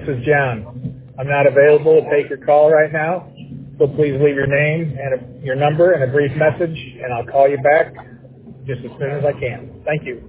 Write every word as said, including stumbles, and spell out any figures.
this is John. I'm not available to take your call right now, so please leave your name and a, your number and a brief message, and I'll call you back just as soon as I can. Thank you.